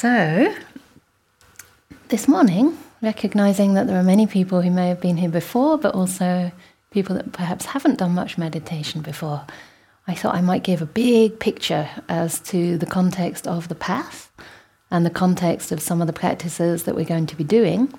So, this morning, recognizing that there are many people who may have been here before, but also people that perhaps haven't done much meditation before, I thought I might give a big picture as to the context of the path and the context of some of the practices that we're going to be doing.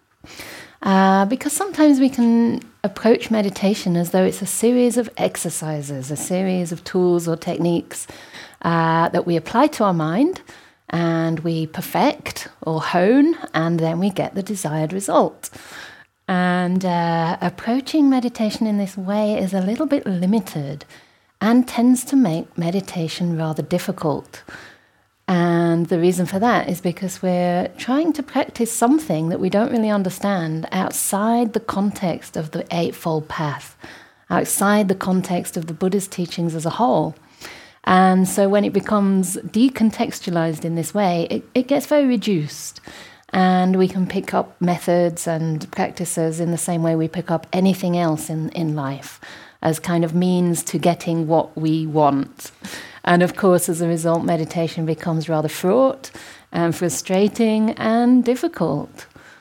Because sometimes we can approach meditation as though it's a series of exercises, a series of tools or techniques that we apply to our mind and we perfect or hone, and then we get the desired result. And approaching meditation in this way is a little bit limited and tends to make meditation rather difficult. And the reason for that is because we're trying to practice something that we don't really understand outside the context of the Eightfold Path, outside the context of the Buddha's teachings as a whole. And so when it becomes decontextualized in this way, it gets very reduced. And we can pick up methods and practices in the same way we pick up anything else in life, as kind of means to getting what we want. And of course, as a result, meditation becomes rather fraught and frustrating and difficult.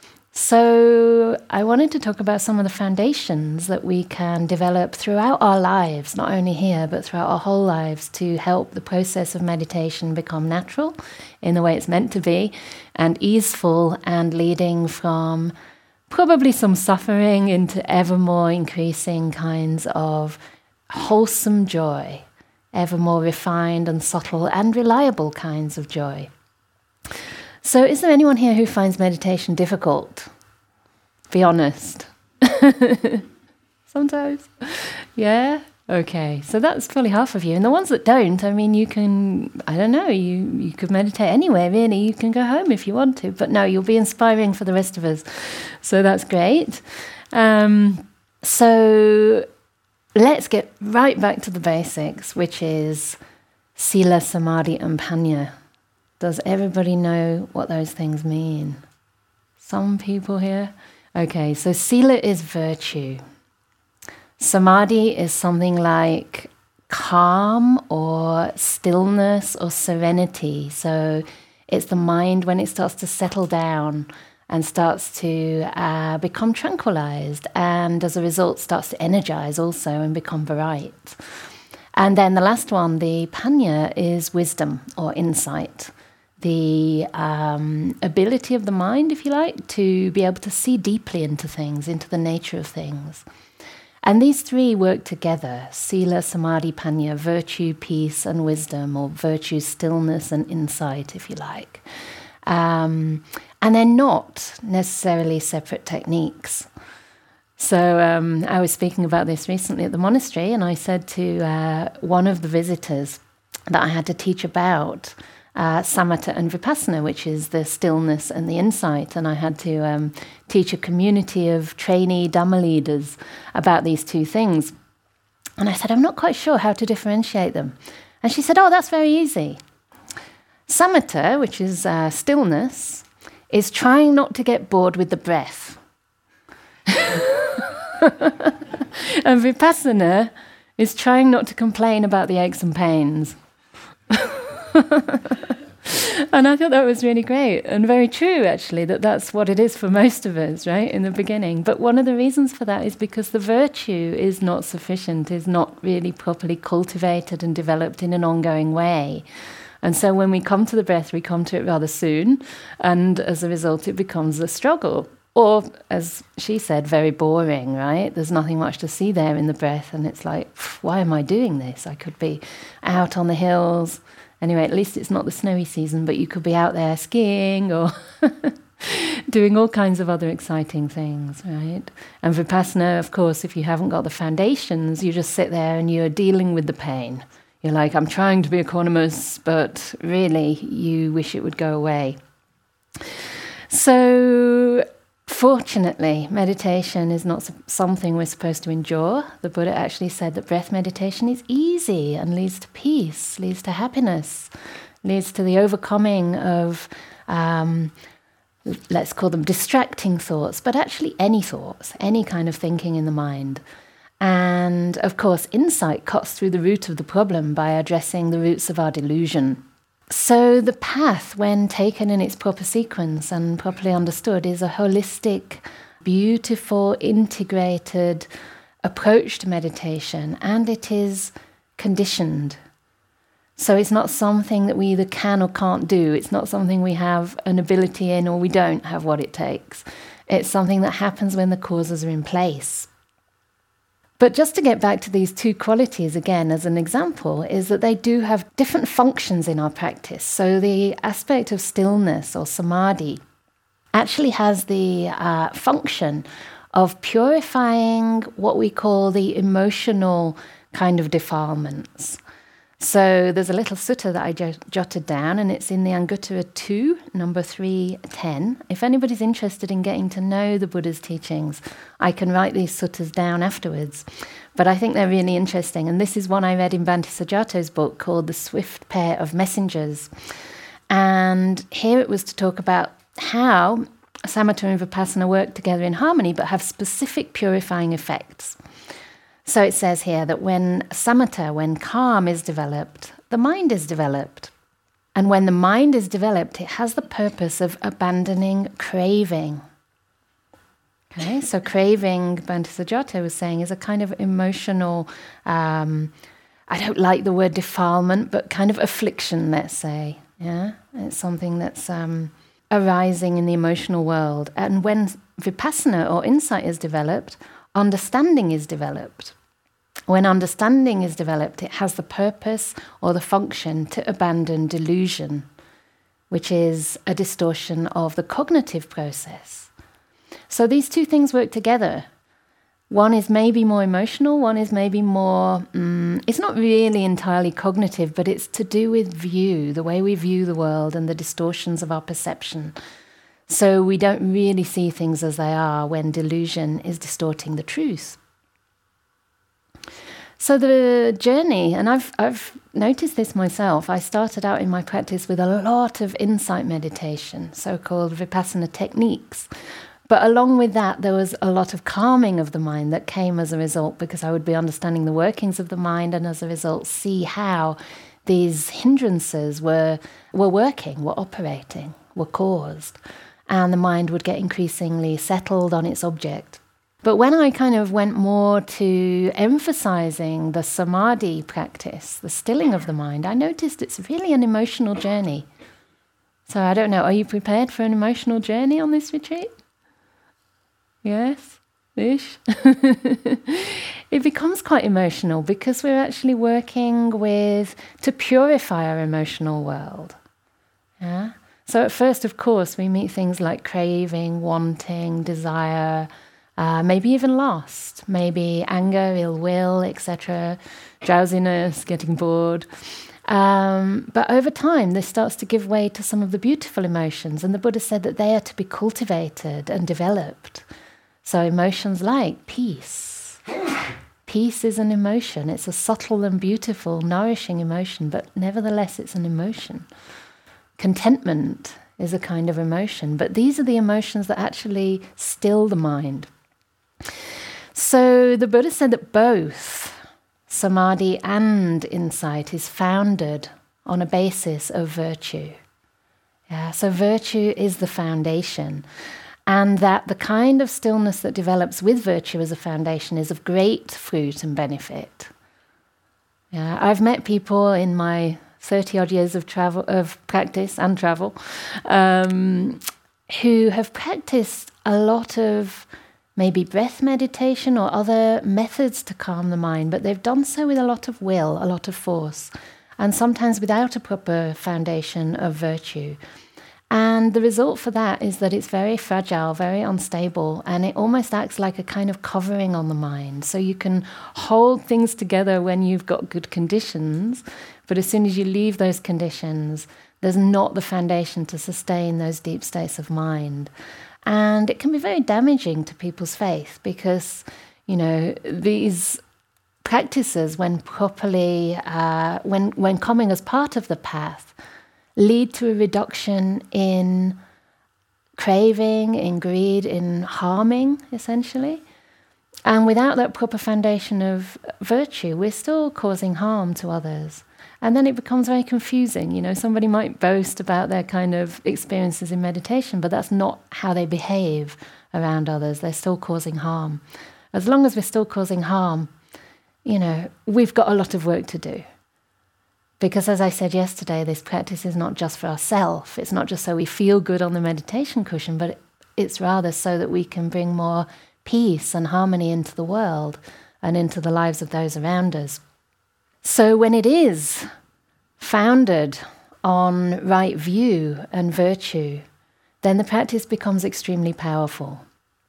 So I wanted to talk about some of the foundations that we can develop throughout our lives, not only here, but throughout our whole lives, to help the process of meditation become natural in the way it's meant to be, and easeful, and leading from probably some suffering into ever more increasing kinds of wholesome joy, ever more refined and subtle and reliable kinds of joy. So is there anyone here who finds meditation difficult? Be honest. Sometimes. Yeah? Okay. So that's probably half of you. And the ones that don't, I mean, you can, I don't know, you could meditate anywhere, really. You can go home if you want to. But no, you'll be inspiring for the rest of us. So that's great. So let's get right back to the basics, which is Sila, Samadhi, and Panya. Does everybody know what those things mean? Some people here? Okay, so Sila is virtue. Samadhi is something like calm or stillness or serenity. So it's the mind when it starts to settle down and starts to become tranquilized, and as a result starts to energize also and become bright. And then the last one, the Panya, is wisdom or insight. The ability of the mind, if you like, to be able to see deeply into things, into the nature of things. And these three work together: Sila, Samadhi, Panya, virtue, peace, and wisdom, or virtue, stillness, and insight, if you like. And they're not necessarily separate techniques. So I was speaking about this recently at the monastery, and I said to one of the visitors that I had to teach about samatha and vipassana, which is the stillness and the insight. And I had to teach a community of trainee Dhamma leaders about these two things. And I said, I'm not quite sure how to differentiate them. And she said, oh, that's very easy. Samatha, which is stillness, is trying not to get bored with the breath. And vipassana is trying not to complain about the aches and pains. And I thought that was really great and very true, actually, that's what it is for most of us, right, in the beginning. But one of the reasons for that is because the virtue is not sufficient, is not really properly cultivated and developed in an ongoing way. And so when we come to the breath, we come to it rather soon, and as a result, it becomes a struggle. Or, as she said, very boring, right? There's nothing much to see there in the breath, and it's like, why am I doing this? I could be out on the hills. Anyway, at least it's not the snowy season, but you could be out there skiing or doing all kinds of other exciting things, right? And Vipassana, of course, if you haven't got the foundations, you just sit there and you're dealing with the pain. You're like, I'm trying to be equanimous, but really you wish it would go away. So fortunately, meditation is not something we're supposed to endure. The Buddha actually said that breath meditation is easy and leads to peace, leads to happiness, leads to the overcoming of, let's call them distracting thoughts, but actually any thoughts, any kind of thinking in the mind. And of course, insight cuts through the root of the problem by addressing the roots of our delusion. So the path, when taken in its proper sequence and properly understood, is a holistic, beautiful, integrated approach to meditation, and it is conditioned. So it's not something that we either can or can't do. It's not something we have an ability in or we don't have what it takes. It's something that happens when the causes are in place. But just to get back to these two qualities again as an example, is that they do have different functions in our practice. So the aspect of stillness or samadhi actually has the function of purifying what we call the emotional kind of defilements. So there's a little sutta that I jotted down, and it's in the Anguttara 2, number 310. If anybody's interested in getting to know the Buddha's teachings, I can write these suttas down afterwards. But I think they're really interesting. And this is one I read in Bhante Sujato's book called The Swift Pair of Messengers. And here it was to talk about how samatha and vipassana work together in harmony but have specific purifying effects. So it says here that when samatha, when calm is developed, the mind is developed. And when the mind is developed, it has the purpose of abandoning craving. Okay, so craving, Bhante Sujato was saying, is a kind of emotional, I don't like the word defilement, but kind of affliction, let's say. Yeah, it's something that's arising in the emotional world. And when vipassana or insight is developed, understanding is developed. When understanding is developed, it has the purpose or the function to abandon delusion, which is a distortion of the cognitive process. So these two things work together. One is maybe more emotional, one is maybe more, it's not really entirely cognitive, but it's to do with view, the way we view the world and the distortions of our perception. So we don't really see things as they are when delusion is distorting the truth. So the journey, and I've noticed this myself, I started out in my practice with a lot of insight meditation, so-called vipassana techniques. But along with that, there was a lot of calming of the mind that came as a result, because I would be understanding the workings of the mind and as a result see how these hindrances were working, were operating, were caused. And the mind would get increasingly settled on its object. But when I kind of went more to emphasizing the samadhi practice, the stilling of the mind, I noticed it's really an emotional journey. So I don't know, are you prepared for an emotional journey on this retreat? Yes? Ish? It becomes quite emotional because we're actually working to purify our emotional world. Yeah? So at first, of course, we meet things like craving, wanting, desire, maybe even lust, maybe anger, ill will, etc., drowsiness, getting bored. But over time, this starts to give way to some of the beautiful emotions, and the Buddha said that they are to be cultivated and developed. So emotions like peace. Peace is an emotion. It's a subtle and beautiful, nourishing emotion, but nevertheless it's an emotion. Contentment is a kind of emotion, but these are the emotions that actually still the mind. So the Buddha said that both samadhi and insight is founded on a basis of virtue. Yeah, so virtue is the foundation, and that the kind of stillness that develops with virtue as a foundation is of great fruit and benefit. Yeah, I've met people in my 30-odd years of practice and travel who have practiced a lot of maybe breath meditation or other methods to calm the mind, but they've done so with a lot of will, a lot of force, and sometimes without a proper foundation of virtue. And the result for that is that it's very fragile, very unstable, and it almost acts like a kind of covering on the mind. So you can hold things together when you've got good conditions, but as soon as you leave those conditions, there's not the foundation to sustain those deep states of mind. And it can be very damaging to people's faith because, these practices, when properly, when coming as part of the path, lead to a reduction in craving, in greed, in harming, essentially. And without that proper foundation of virtue, we're still causing harm to others. And then it becomes very confusing. You know, somebody might boast about their kind of experiences in meditation, but that's not how they behave around others. They're still causing harm. As long as we're still causing harm, you know, we've got a lot of work to do. Because as I said yesterday, this practice is not just for ourselves. It's not just so we feel good on the meditation cushion, but it's rather so that we can bring more peace and harmony into the world and into the lives of those around us. So when it is founded on right view and virtue, then the practice becomes extremely powerful.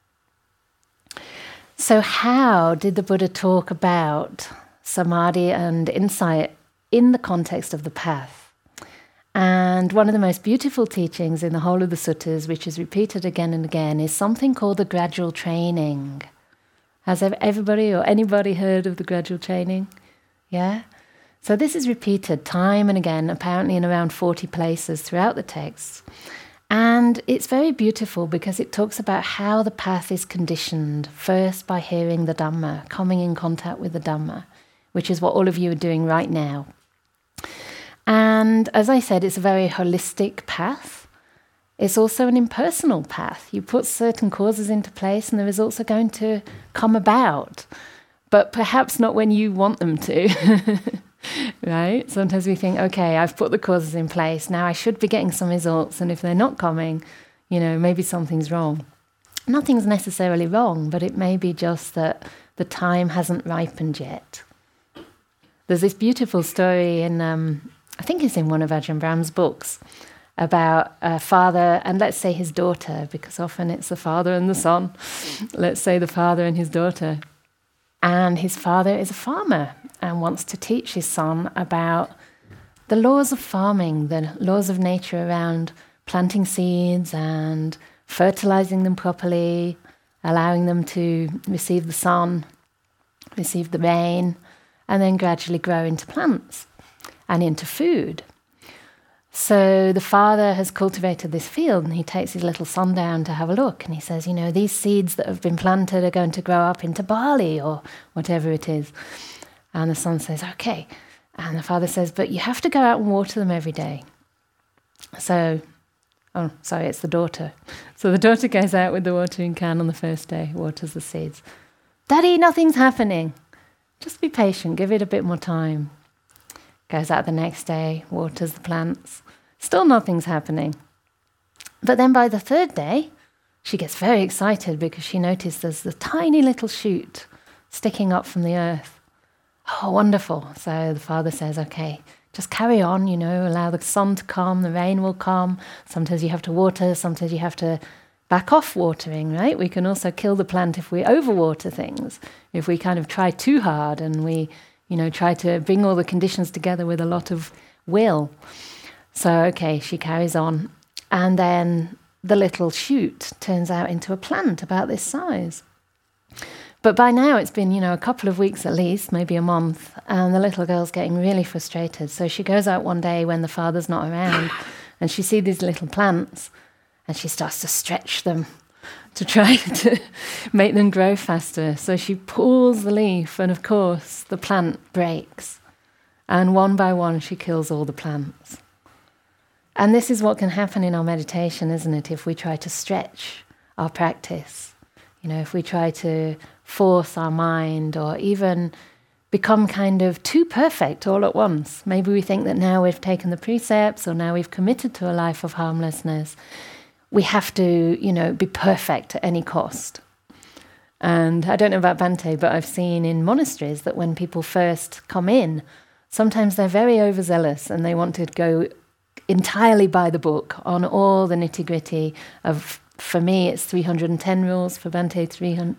So how did the Buddha talk about samadhi and insight in the context of the path? And one of the most beautiful teachings in the whole of the suttas, which is repeated again and again, is something called the gradual training. Has everybody or anybody heard of the gradual training? Yeah? So this is repeated time and again, apparently in around 40 places throughout the texts. And it's very beautiful because it talks about how the path is conditioned, first by hearing the Dhamma, coming in contact with the Dhamma, which is what all of you are doing right now. And as I said, it's a very holistic path. It's also an impersonal path. You put certain causes into place and the results are going to come about, but perhaps not when you want them to. Right? Sometimes we think, okay, I've put the causes in place, now I should be getting some results, and if they're not coming, you know, maybe something's wrong. Nothing's necessarily wrong, but it may be just that the time hasn't ripened yet. There's this beautiful story in, I think it's in one of Ajahn Brahm's books, about a father and let's say his daughter, because often it's the father and the son. Let's say the father and his daughter. And his father is a farmer and wants to teach his son about the laws of farming, the laws of nature around planting seeds and fertilizing them properly, allowing them to receive the sun, receive the rain, and then gradually grow into plants and into food. So the father has cultivated this field and he takes his little son down to have a look and he says, you know, these seeds that have been planted are going to grow up into barley or whatever it is. And the son says, okay. And the father says, but you have to go out and water them every day. So, oh, sorry, it's the daughter. So the daughter goes out with the watering can on the first day, waters the seeds. Daddy, nothing's happening. Just be patient, give it a bit more time. Goes out the next day, waters the plants. Still nothing's happening. But then by the third day, she gets very excited because she noticed there's the tiny little shoot sticking up from the earth. Oh, wonderful. So the father says, okay, just carry on, you know, allow the sun to come, the rain will come. Sometimes you have to water, sometimes you have to back off watering, right? We can also kill the plant if we overwater things. If we kind of try too hard and we, you know, try to bring all the conditions together with a lot of will. So, okay, she carries on. And then the little shoot turns out into a plant about this size. But by now it's been, you know, a couple of weeks at least, maybe a month, and the little girl's getting really frustrated. So she goes out one day when the father's not around, and she sees these little plants, and she starts to stretch them to try to make them grow faster. So she pulls the leaf, and of course the plant breaks. And one by one she kills all the plants. And this is what can happen in our meditation, isn't it? If we try to stretch our practice, you know, if we try to force our mind or even become kind of too perfect all at once. Maybe we think that now we've taken the precepts or now we've committed to a life of harmlessness. We have to, you know, be perfect at any cost. And I don't know about Bhante, but I've seen in monasteries that when people first come in, sometimes they're very overzealous and they want to go entirely by the book on all the nitty-gritty of, for me, it's 310 rules, for Bhante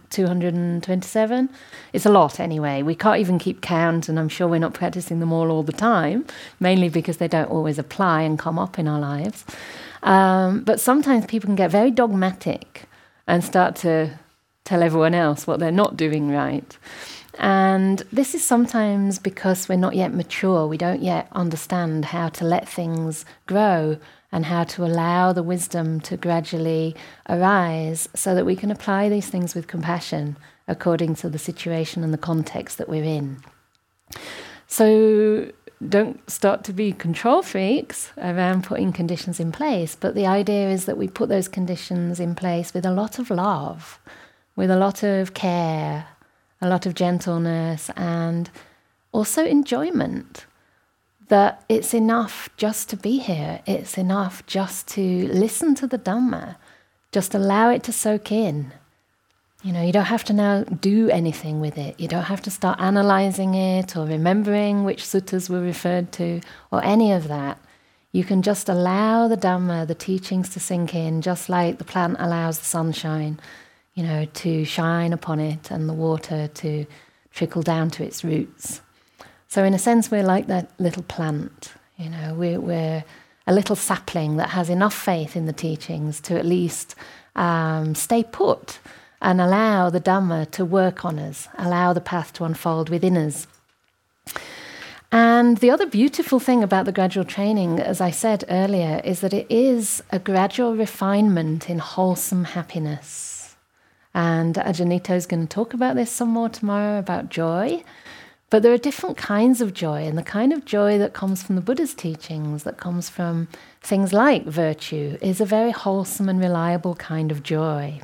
227. It's a lot anyway. We can't even keep count, and I'm sure we're not practicing them all the time, mainly because they don't always apply and come up in our lives. But sometimes people can get very dogmatic and start to tell everyone else what they're not doing right. And this is sometimes because we're not yet mature. We don't yet understand how to let things grow and how to allow the wisdom to gradually arise so that we can apply these things with compassion according to the situation and the context that we're in. So don't start to be control freaks around putting conditions in place. But the idea is that we put those conditions in place with a lot of love, with a lot of care, a lot of gentleness, and also enjoyment. That it's enough just to be here. It's enough just to listen to the Dhamma. Just allow it to soak in. You know, you don't have to now do anything with it. You don't have to start analysing it or remembering which suttas were referred to or any of that. You can just allow the Dhamma, the teachings to sink in, just like the plant allows the sunshine, you know, to shine upon it and the water to trickle down to its roots. So in a sense, we're like that little plant. You know, we're a little sapling that has enough faith in the teachings to at least stay put and allow the Dhamma to work on us, allow the path to unfold within us. And the other beautiful thing about the gradual training, as I said earlier, is that it is a gradual refinement in wholesome happiness. And Ajanito is going to talk about this some more tomorrow, about joy. But there are different kinds of joy, and the kind of joy that comes from the Buddha's teachings, that comes from things like virtue, is a very wholesome and reliable kind of joy.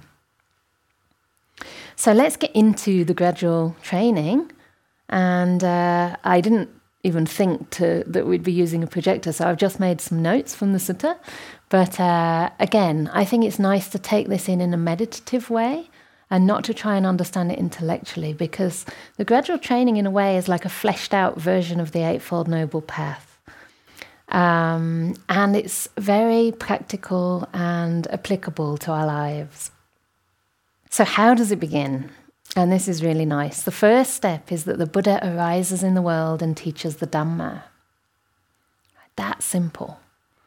So let's get into the gradual training. And I didn't even think that we'd be using a projector, so I've just made some notes from the sutta. But again, I think it's nice to take this in a meditative way and not to try and understand it intellectually, because the gradual training in a way is like a fleshed out version of the Eightfold Noble Path. And it's very practical and applicable to our lives. So how does it begin? And this is really nice. The first step is that the Buddha arises in the world and teaches the Dhamma. That's simple.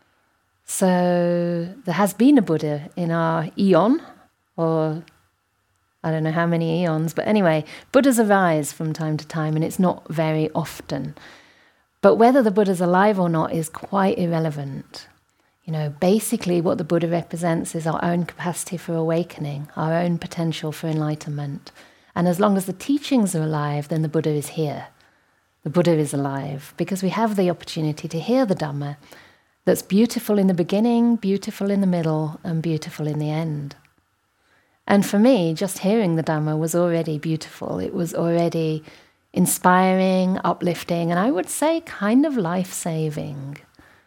So there has been a Buddha in our eon, or I don't know how many eons, but anyway, Buddhas arise from time to time, and it's not very often. But whether the Buddha's alive or not is quite irrelevant. You know, basically what the Buddha represents is our own capacity for awakening, our own potential for enlightenment. And as long as the teachings are alive, then the Buddha is here. The Buddha is alive because we have the opportunity to hear the Dhamma that's beautiful in the beginning, beautiful in the middle, and beautiful in the end. And for me, just hearing the Dhamma was already beautiful. It was already inspiring, uplifting, and I would say kind of life-saving.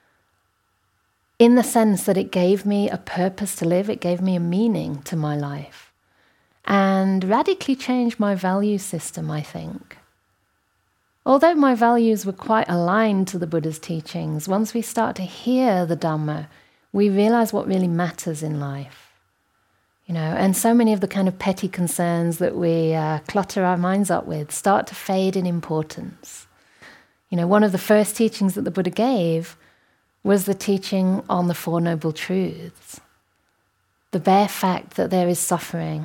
In the sense that it gave me a purpose to live, it gave me a meaning to my life. And radically changed my value system, I think. Although my values were quite aligned to the Buddha's teachings, once we start to hear the Dhamma, we realize what really matters in life. You know, and so many of the kind of petty concerns that we clutter our minds up with start to fade in importance. You know, one of the first teachings that the Buddha gave was the teaching on the Four Noble Truths. The bare fact that there is suffering,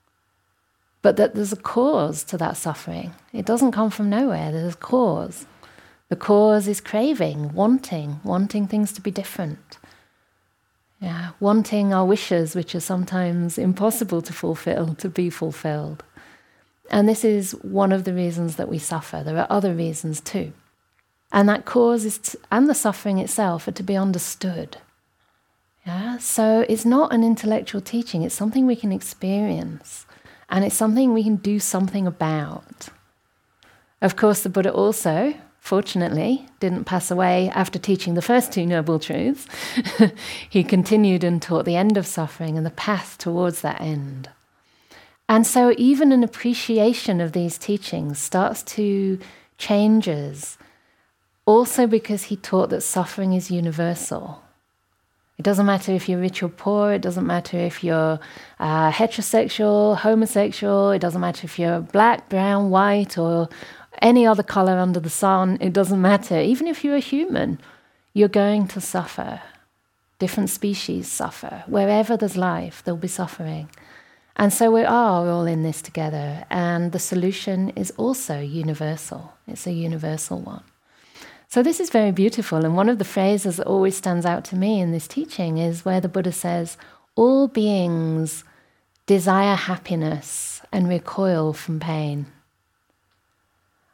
but that there's a cause to that suffering. It doesn't come from nowhere, there's a cause. The cause is craving, wanting things to be different. Yeah, wanting our wishes, which are sometimes impossible to fulfill, to be fulfilled. And this is one of the reasons that we suffer. There are other reasons too. And that cause is and the suffering itself are to be understood. Yeah? So it's not an intellectual teaching, it's something we can experience. And it's something we can do something about. Of course, the Buddha also, fortunately, didn't pass away after teaching the first two Noble Truths. He continued and taught the end of suffering and the path towards that end. And so even an appreciation of these teachings starts to change us, also because he taught that suffering is universal. It doesn't matter if you're rich or poor, it doesn't matter if you're heterosexual, homosexual, it doesn't matter if you're black, brown, white, or any other colour under the sun, it doesn't matter. Even if you're a human, you're going to suffer. Different species suffer. Wherever there's life, there'll be suffering. And so we are all in this together, and the solution is also universal. It's a universal one. So this is very beautiful, and one of the phrases that always stands out to me in this teaching is where the Buddha says, all beings desire happiness and recoil from pain.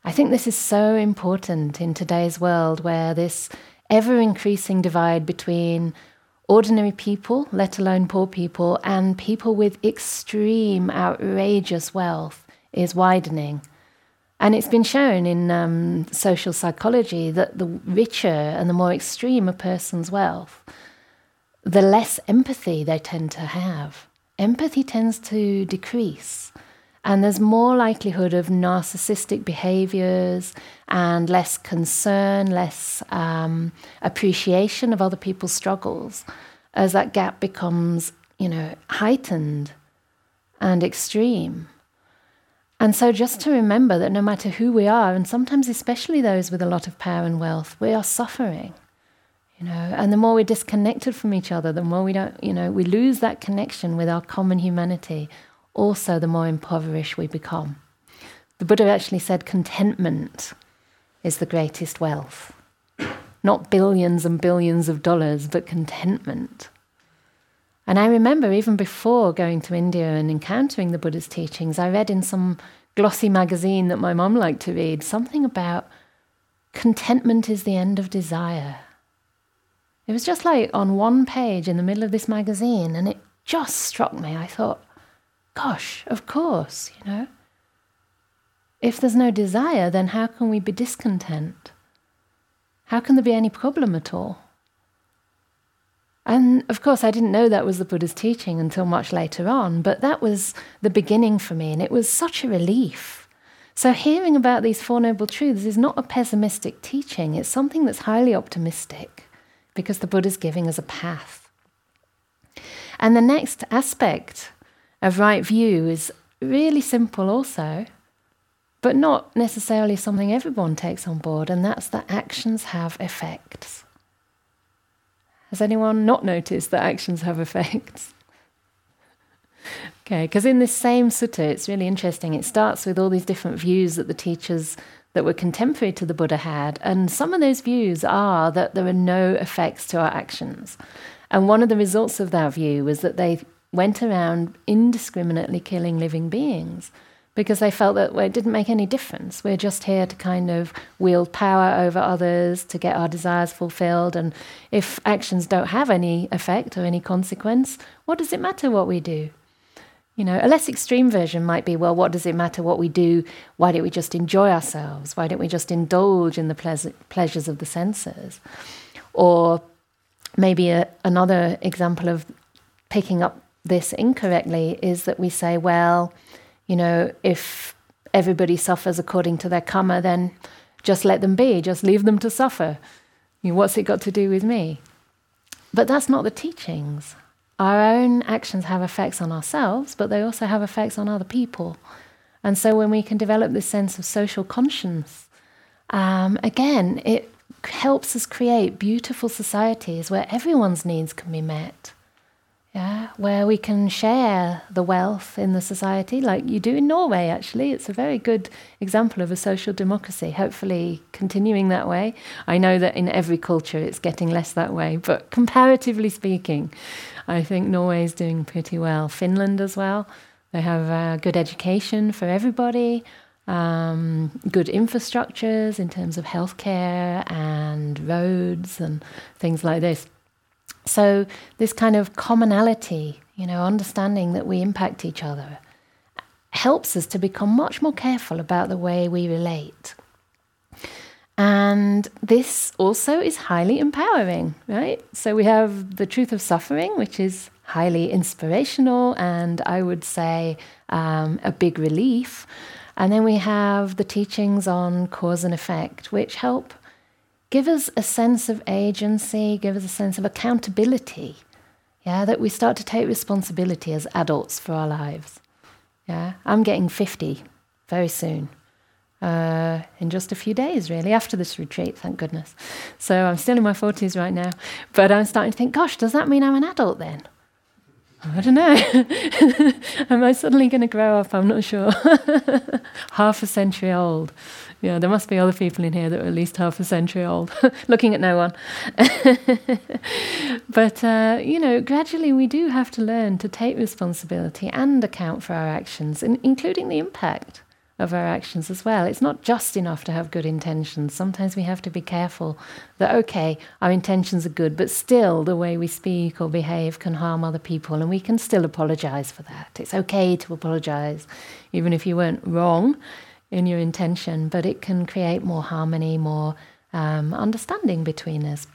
I think this is so important in today's world, where this ever-increasing divide between ordinary people, let alone poor people, and people with extreme, outrageous wealth is widening. And it's been shown in social psychology that the richer and the more extreme a person's wealth, the less empathy they tend to have. Empathy tends to decrease, and there's more likelihood of narcissistic behaviors and less concern, less appreciation of other people's struggles, as that gap becomes, heightened and extreme. And so just to remember that no matter who we are, and sometimes especially those with a lot of power and wealth, we are suffering. And the more we're disconnected from each other, the more we lose that connection with our common humanity, also the more impoverished we become. The Buddha actually said contentment is the greatest wealth. Not billions and billions of dollars, but contentment. And I remember even before going to India and encountering the Buddha's teachings, I read in some glossy magazine that my mum liked to read something about contentment is the end of desire. It was just like on one page in the middle of this magazine, and it just struck me. I thought, gosh, of course, If there's no desire, then how can we be discontent? How can there be any problem at all? And of course, I didn't know that was the Buddha's teaching until much later on, but that was the beginning for me, and it was such a relief. So hearing about these Four Noble Truths is not a pessimistic teaching, it's something that's highly optimistic, because the Buddha's giving us a path. And the next aspect of right view is really simple also, but not necessarily something everyone takes on board, and that's that actions have effects. Has anyone not noticed that actions have effects? Okay, because in this same sutta, it's really interesting. It starts with all these different views that the teachers that were contemporary to the Buddha had, and some of those views are that there are no effects to our actions. And one of the results of that view was that they went around indiscriminately killing living beings, because they felt that it didn't make any difference. We're just here to kind of wield power over others, to get our desires fulfilled, and if actions don't have any effect or any consequence, what does it matter what we do? A less extreme version might be, well, what does it matter what we do? Why don't we just enjoy ourselves? Why don't we just indulge in the pleasures of the senses? Or maybe another example of picking up this incorrectly is that we say, well, if everybody suffers according to their karma, then just let them be, just leave them to suffer. What's it got to do with me? But that's not the teachings. Our own actions have effects on ourselves, but they also have effects on other people. And so when we can develop this sense of social conscience, again, it helps us create beautiful societies where everyone's needs can be met. Where we can share the wealth in the society, like you do in Norway, actually. It's a very good example of a social democracy, hopefully continuing that way. I know that in every culture it's getting less that way, but comparatively speaking, I think Norway is doing pretty well. Finland as well. They have good education for everybody, good infrastructures in terms of healthcare and roads and things like this. So this kind of commonality, understanding that we impact each other, helps us to become much more careful about the way we relate. And this also is highly empowering, right? So we have the truth of suffering, which is highly inspirational and I would say a big relief. And then we have the teachings on cause and effect, which help give us a sense of agency, give us a sense of accountability, that we start to take responsibility as adults for our lives. I'm getting 50 very soon, in just a few days, really, after this retreat, thank goodness. So I'm still in my 40s right now, but I'm starting to think, gosh, does that mean I'm an adult then? I don't know. Am I suddenly going to grow up? I'm not sure. Half a century old. There must be other people in here that are at least half a century old. Looking at no one. But, gradually we do have to learn to take responsibility and account for our actions, including the impact of our actions as well. It's not just enough to have good intentions. Sometimes we have to be careful that, okay, our intentions are good, but still the way we speak or behave can harm other people, and we can still apologize for that. It's okay to apologize, even if you weren't wrong in your intention, but it can create more harmony, more understanding between us.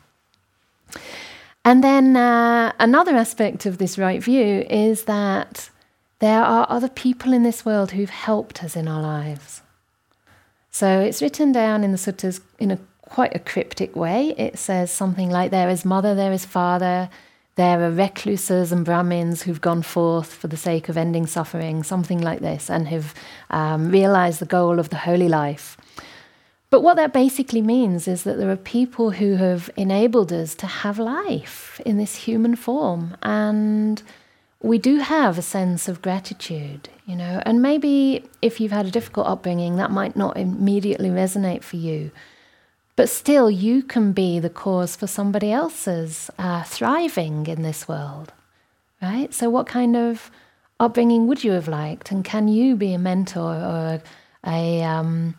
And then another aspect of this right view is that there are other people in this world who've helped us in our lives. So it's written down in the suttas in quite a cryptic way. It says something like, there is mother, there is father, there are recluses and Brahmins who've gone forth for the sake of ending suffering, something like this, and have realized the goal of the holy life. But what that basically means is that there are people who have enabled us to have life in this human form, and we do have a sense of gratitude, and maybe if you've had a difficult upbringing, that might not immediately resonate for you. But still, you can be the cause for somebody else's thriving in this world, right? So what kind of upbringing would you have liked? And can you be a mentor or a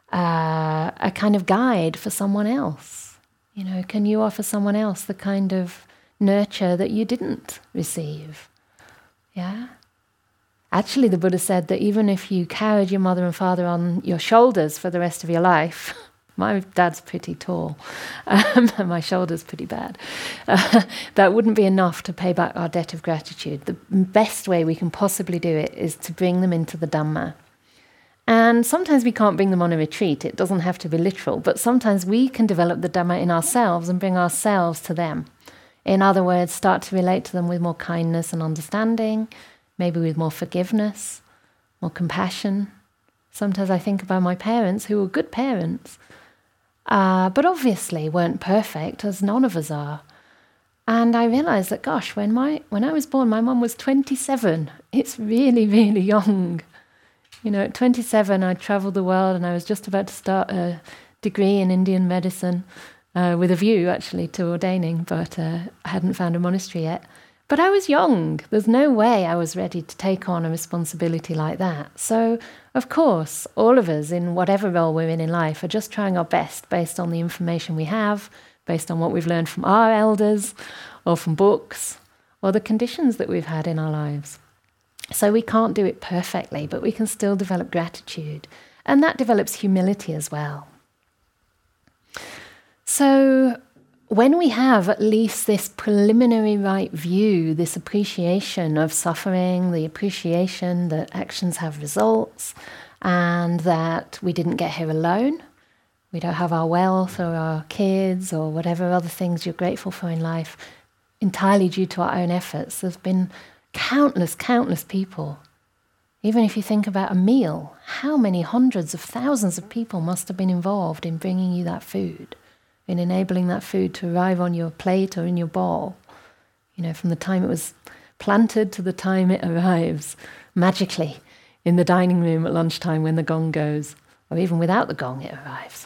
kind of guide for someone else? Can you offer someone else the kind of nurture that you didn't receive? Yeah. Actually, the Buddha said that even if you carried your mother and father on your shoulders for the rest of your life, my dad's pretty tall, and my shoulder's pretty bad, that wouldn't be enough to pay back our debt of gratitude. The best way we can possibly do it is to bring them into the Dhamma. And sometimes we can't bring them on a retreat. It doesn't have to be literal, but sometimes we can develop the Dhamma in ourselves and bring ourselves to them. In other words, start to relate to them with more kindness and understanding, maybe with more forgiveness, more compassion. Sometimes I think about my parents, who were good parents, but obviously weren't perfect, as none of us are. And I realised that, gosh, when I was born, my mum was 27. It's really, really young. At 27, I travelled the world, and I was just about to start a degree in Indian medicine, with a view, actually, to ordaining, but I hadn't found a monastery yet. But I was young. There's no way I was ready to take on a responsibility like that. So, of course, all of us, in whatever role we're in life, are just trying our best based on the information we have, based on what we've learned from our elders, or from books, or the conditions that we've had in our lives. So we can't do it perfectly, but we can still develop gratitude. And that develops humility as well. So when we have at least this preliminary right view, this appreciation of suffering, the appreciation that actions have results, and that we didn't get here alone, we don't have our wealth or our kids or whatever other things you're grateful for in life entirely due to our own efforts. There's been countless people. Even if you think about a meal, how many hundreds of thousands of people must have been involved in bringing you that food, in enabling that food to arrive on your plate or in your bowl. From the time it was planted to the time it arrives magically in the dining room at lunchtime when the gong goes, or even without the gong it arrives.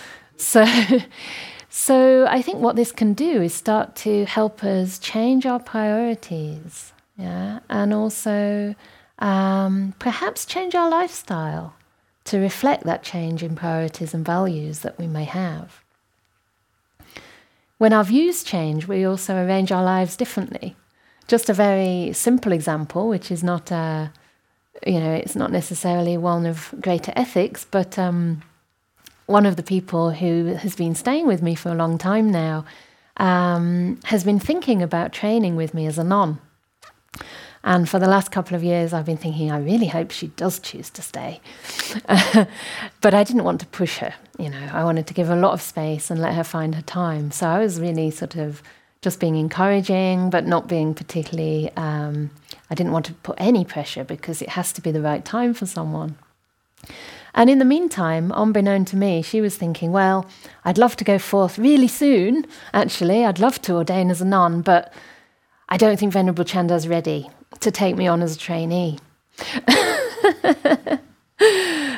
So I think what this can do is start to help us change our priorities, and also perhaps change our lifestyle to reflect that change in priorities and values that we may have. When our views change, we also arrange our lives differently. Just a very simple example, which is not, it's not necessarily one of greater ethics, but one of the people who has been staying with me for a long time now has been thinking about training with me as a non. And for the last couple of years, I've been thinking, I really hope she does choose to stay. But I didn't want to push her. I wanted to give her a lot of space and let her find her time. So I was really sort of just being encouraging, but not being particularly, I didn't want to put any pressure because it has to be the right time for someone. And in the meantime, unbeknown to me, she was thinking, well, I'd love to go forth really soon, actually. I'd love to ordain as a nun, but I don't think Venerable Chanda's ready to take me on as a trainee.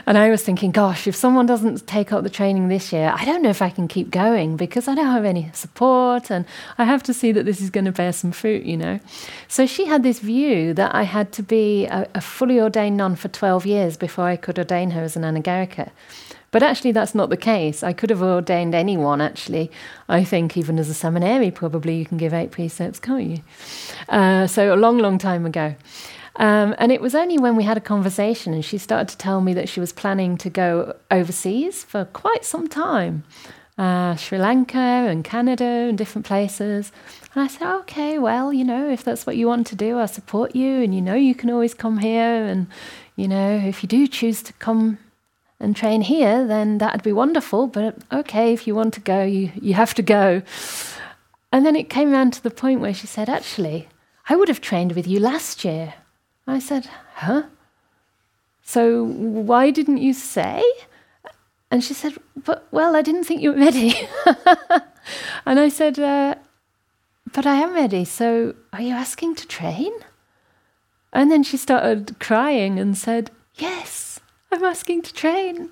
And I was thinking, gosh, if someone doesn't take up the training this year, I don't know if I can keep going because I don't have any support and I have to see that this is going to bear some fruit, you know. So she had this view that I had to be a fully ordained nun for 12 years before I could ordain her as an anagarika. But actually that's not the case. I could have ordained anyone, actually. I think even as a seminary, probably you can give 8 precepts, can't you? So a long, long time ago. And it was only when we had a conversation and she started to tell me that she was planning to go overseas for quite some time. Sri Lanka and Canada and different places. And I said, okay, well, you know, if that's what you want to do, I'll support you. And you know, you can always come here. And, you know, if you do choose to come and train here, then that'd be wonderful. But okay, if you want to go, you have to go. And then it came around to the point where she said, actually, I would have trained with you last year. I said, huh? So why didn't you say? And she said, well, I didn't think you were ready. And I said, but I am ready. So are you asking to train? And then she started crying and said, yes, I'm asking to train.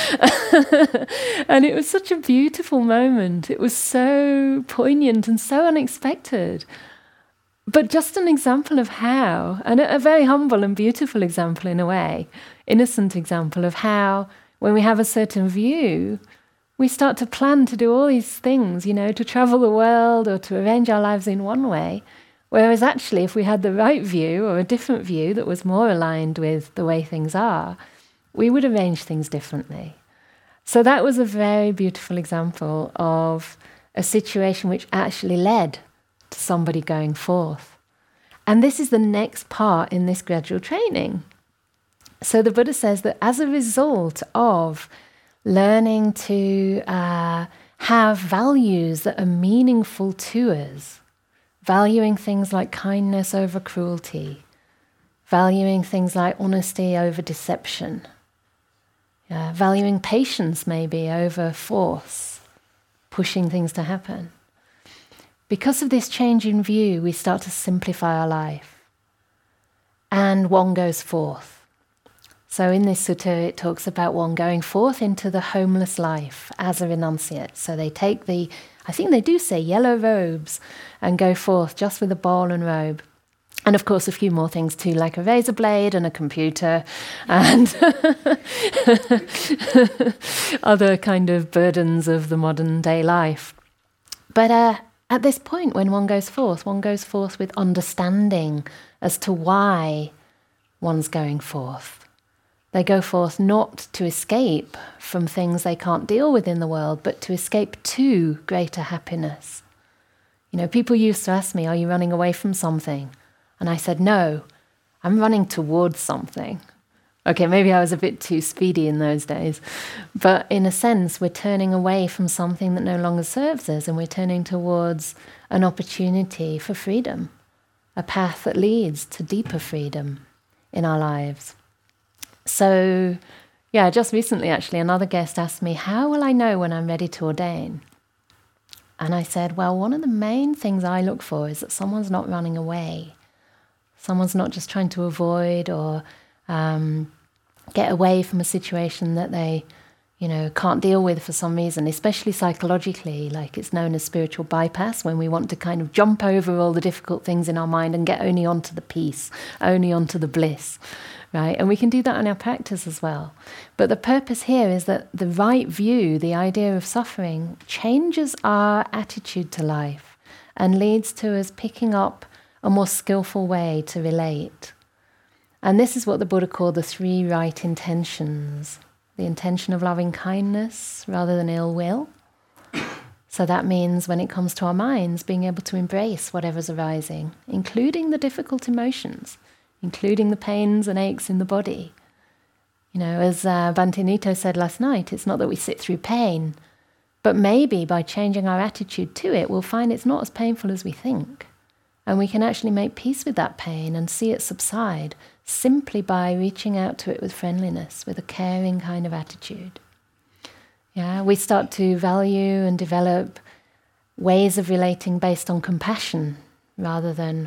And it was such a beautiful moment. It was so poignant and so unexpected. But just an example of how, and a very humble and beautiful example in a way, innocent example of how when we have a certain view, we start to plan to do all these things, you know, to travel the world or to arrange our lives in one way. Whereas actually, if we had the right view or a different view that was more aligned with the way things are, we would arrange things differently. So that was a very beautiful example of a situation which actually led to somebody going forth. And this is the next part in this gradual training. So the Buddha says that as a result of learning to have values that are meaningful to us, valuing things like kindness over cruelty, valuing things like honesty over deception, valuing patience maybe over force, pushing things to happen. Because of this change in view, we start to simplify our life. And one goes forth. So in this sutta, it talks about one going forth into the homeless life as a renunciate. So they take I think they do say yellow robes and go forth just with a bowl and robe. And of course, a few more things too, like a razor blade and a computer and other kind of burdens of the modern day life. But at this point, when one goes forth with understanding as to why one's going forth. They go forth not to escape from things they can't deal with in the world, but to escape to greater happiness. You know, people used to ask me, are you running away from something? And I said, no, I'm running towards something. Okay, maybe I was a bit too speedy in those days. But in a sense, we're turning away from something that no longer serves us, and we're turning towards an opportunity for freedom, a path that leads to deeper freedom in our lives. So, yeah, just recently, actually, another guest asked me, how will I know when I'm ready to ordain? And I said, well, one of the main things I look for is that someone's not running away. Someone's not just trying to avoid or get away from a situation that they, you know, can't deal with for some reason, especially psychologically, like it's known as spiritual bypass, when we want to kind of jump over all the difficult things in our mind and get only onto the peace, only onto the bliss, right? And we can do that in our practice as well. But the purpose here is that the right view, the idea of suffering, changes our attitude to life and leads to us picking up a more skillful way to relate. And this is what the Buddha called the 3 right intentions. The intention of loving kindness rather than ill will. So that means when it comes to our minds, being able to embrace whatever's arising, including the difficult emotions, including the pains and aches in the body. You know, as Bhante Nito said last night, it's not that we sit through pain, but maybe by changing our attitude to it, we'll find it's not as painful as we think. And we can actually make peace with that pain and see it subside simply by reaching out to it with friendliness, with a caring kind of attitude. Yeah, we start to value and develop ways of relating based on compassion rather than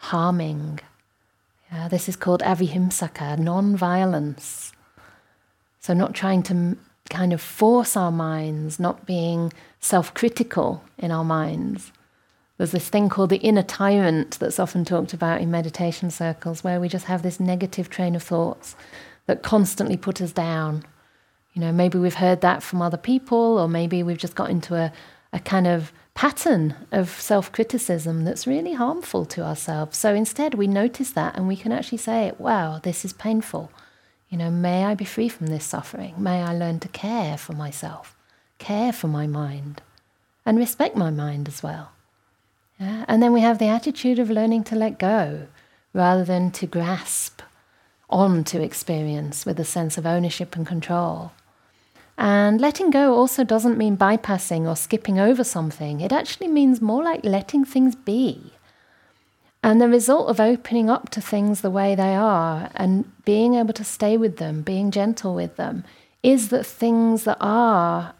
harming. Yeah, this is called avihimsaka, non-violence. So not trying to kind of force our minds, not being self-critical in our minds. There's this thing called the inner tyrant that's often talked about in meditation circles, where we just have this negative train of thoughts that constantly put us down. Maybe we've heard that from other people, or maybe we've just got into a kind of pattern of self-criticism that's really harmful to ourselves. So instead we notice that and we can actually say, wow, this is painful. May I be free from this suffering? May I learn to care for myself, care for my mind, and respect my mind as well. Yeah? And then we have the attitude of learning to let go rather than to grasp on to experience with a sense of ownership and control. And letting go also doesn't mean bypassing or skipping over something. It actually means more like letting things be. And the result of opening up to things the way they are and being able to stay with them, being gentle with them, is that things that are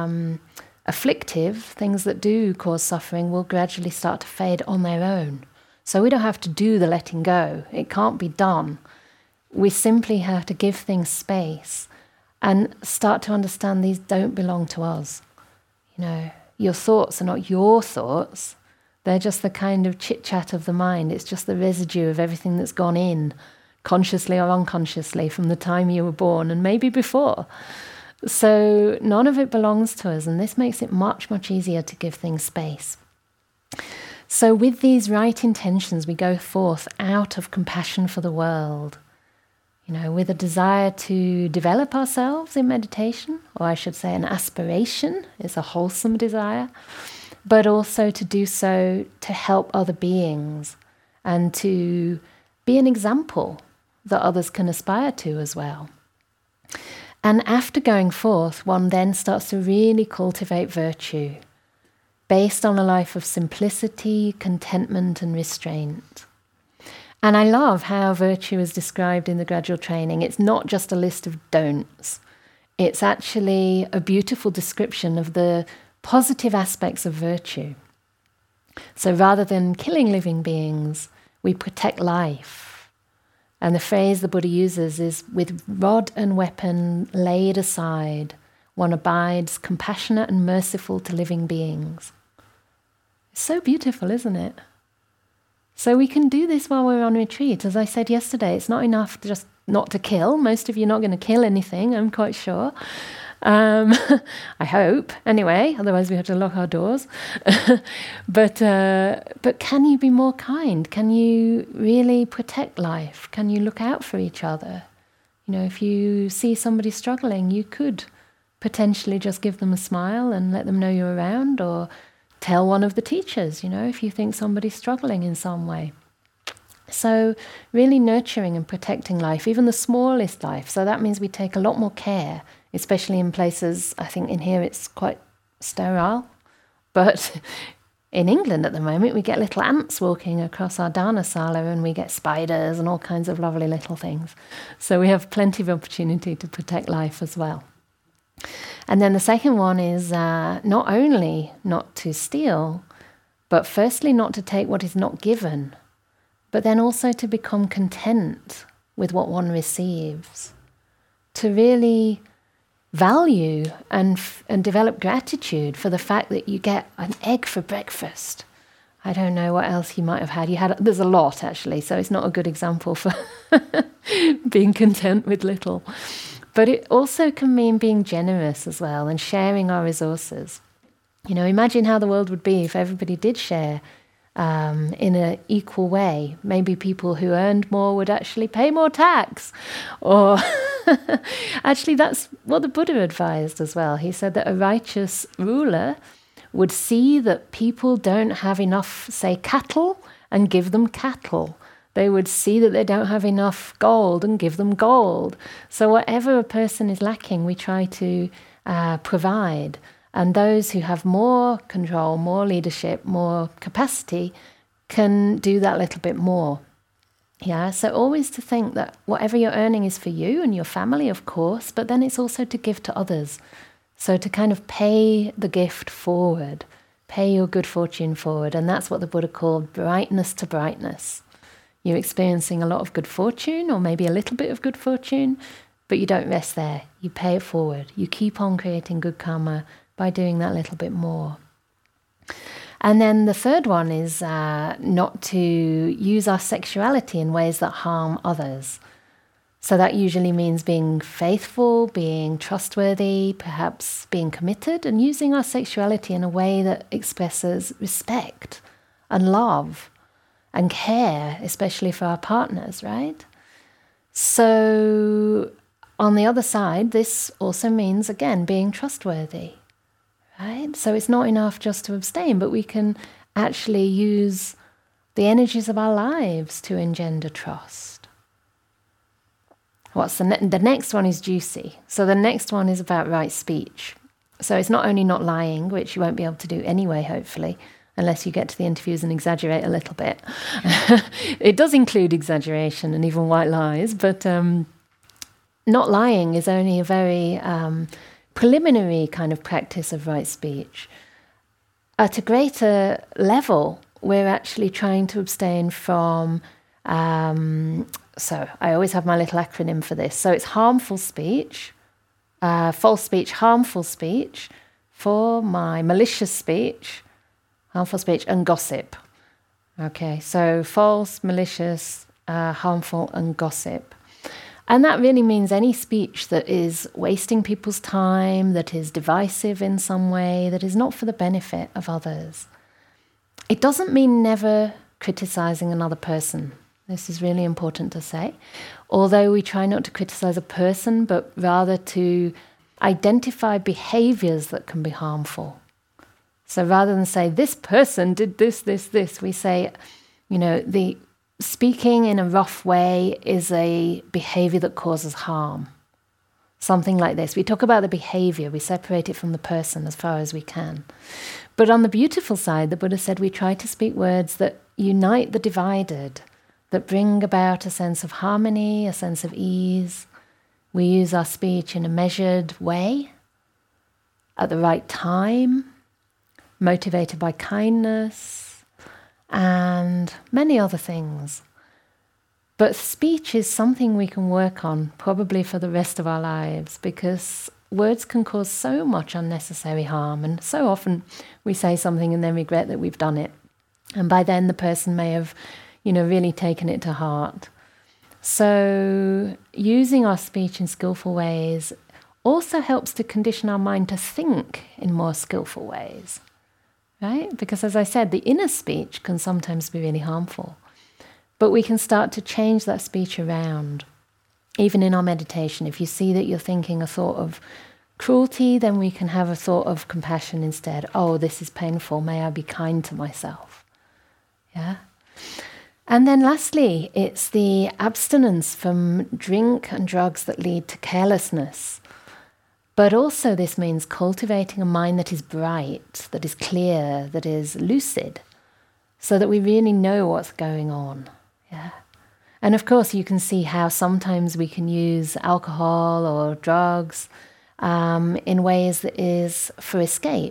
afflictive, things that do cause suffering, will gradually start to fade on their own. So we don't have to do the letting go. It can't be done. We simply have to give things space and start to understand these don't belong to us. Your thoughts are not your thoughts. They're just the kind of chit-chat of the mind. It's just the residue of everything that's gone in, consciously or unconsciously, from the time you were born and maybe before. So none of it belongs to us, and this makes it much, much easier to give things space. So with these right intentions, we go forth out of compassion for the world, with a desire to develop ourselves in meditation, or I should say an aspiration is a wholesome desire, but also to do so to help other beings and to be an example that others can aspire to as well. And after going forth, one then starts to really cultivate virtue based on a life of simplicity, contentment, and restraint. And I love how virtue is described in the gradual training. It's not just a list of don'ts. It's actually a beautiful description of the positive aspects of virtue. So rather than killing living beings, we protect life. And the phrase the Buddha uses is, with rod and weapon laid aside, one abides compassionate and merciful to living beings. It's so beautiful, isn't it? So we can do this while we're on retreat. As I said yesterday, it's not enough just not to kill. Most of you are not going to kill anything, I'm quite sure. I hope, anyway, otherwise we have to lock our doors. But can you be more kind? Can you really protect life? Can you look out for each other? If you see somebody struggling, you could potentially just give them a smile and let them know you're around, or tell one of the teachers, if you think somebody's struggling in some way. So really nurturing and protecting life, even the smallest life. So that means we take a lot more care, especially in places, I think in here it's quite sterile. But in England at the moment, we get little ants walking across our dharmasala, and we get spiders and all kinds of lovely little things. So we have plenty of opportunity to protect life as well. And then the second one is not only not to steal, but firstly not to take what is not given, but then also to become content with what one receives, to really value and develop gratitude for the fact that you get an egg for breakfast. I don't know what else you might have had. There's a lot actually, so it's not a good example for being content with little. But it also can mean being generous as well and sharing our resources. Imagine how the world would be if everybody did share in an equal way. Maybe people who earned more would actually pay more tax. Or actually, that's what the Buddha advised as well. He said that a righteous ruler would see that people don't have enough, say, cattle, and give them cattle. They would see that they don't have enough gold and give them gold. So whatever a person is lacking, we try to provide. And those who have more control, more leadership, more capacity can do that little bit more. Yeah, so always to think that whatever you're earning is for you and your family, of course, but then it's also to give to others. So to kind of pay the gift forward, pay your good fortune forward. And that's what the Buddha called brightness to brightness. You're experiencing a lot of good fortune, or maybe a little bit of good fortune. But you don't rest there. You pay it forward. You keep on creating good karma by doing that little bit more. And then the third one is not to use our sexuality in ways that harm others. So that usually means being faithful, being trustworthy, perhaps being committed, and using our sexuality in a way that expresses respect and love and care, especially for our partners, right? So on the other side, this also means, again, being trustworthy, right? So it's not enough just to abstain, but we can actually use the energies of our lives to engender trust. The next one is juicy. So the next one is about right speech. So it's not only not lying, which you won't be able to do anyway, hopefully, unless you get to the interviews and exaggerate a little bit. It does include exaggeration and even white lies, but not lying is only a very preliminary kind of practice of right speech. At a greater level, we're actually trying to abstain from, so I always have my little acronym for this. So it's harmful speech, false speech, harmful speech, for my malicious speech, harmful speech, and gossip. Okay, so false, malicious, harmful, and gossip. And that really means any speech that is wasting people's time, that is divisive in some way, that is not for the benefit of others. It doesn't mean never criticizing another person. This is really important to say. Although we try not to criticize a person, but rather to identify behaviors that can be harmful. So rather than say, this person did this, we say, the speaking in a rough way is a behavior that causes harm. Something like this. We talk about the behavior, we separate it from the person as far as we can. But on the beautiful side, the Buddha said we try to speak words that unite the divided, that bring about a sense of harmony, a sense of ease. We use our speech in a measured way, at the right time, motivated by kindness, and many other things. But speech is something we can work on probably for the rest of our lives, because words can cause so much unnecessary harm, and so often we say something and then regret that we've done it. And by then the person may have, really taken it to heart. So using our speech in skillful ways also helps to condition our mind to think in more skillful ways. Right? Because as I said, the inner speech can sometimes be really harmful. But we can start to change that speech around. Even in our meditation, if you see that you're thinking a thought of cruelty, then we can have a thought of compassion instead. Oh, this is painful. May I be kind to myself? Yeah? And then lastly, it's the abstinence from drink and drugs that lead to carelessness. But also this means cultivating a mind that is bright, that is clear, that is lucid, so that we really know what's going on. Yeah. And of course you can see how sometimes we can use alcohol or drugs in ways that is for escape.